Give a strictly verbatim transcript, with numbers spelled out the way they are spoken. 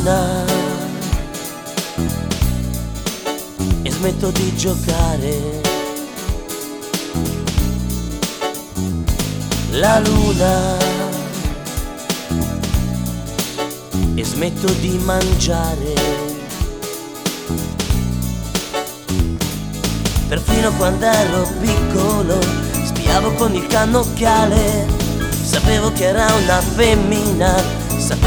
luna e smetto di giocare. La luna e smetto di mangiare. Perfino quando ero piccolo spiavo con il cannocchiale, sapevo che era una femmina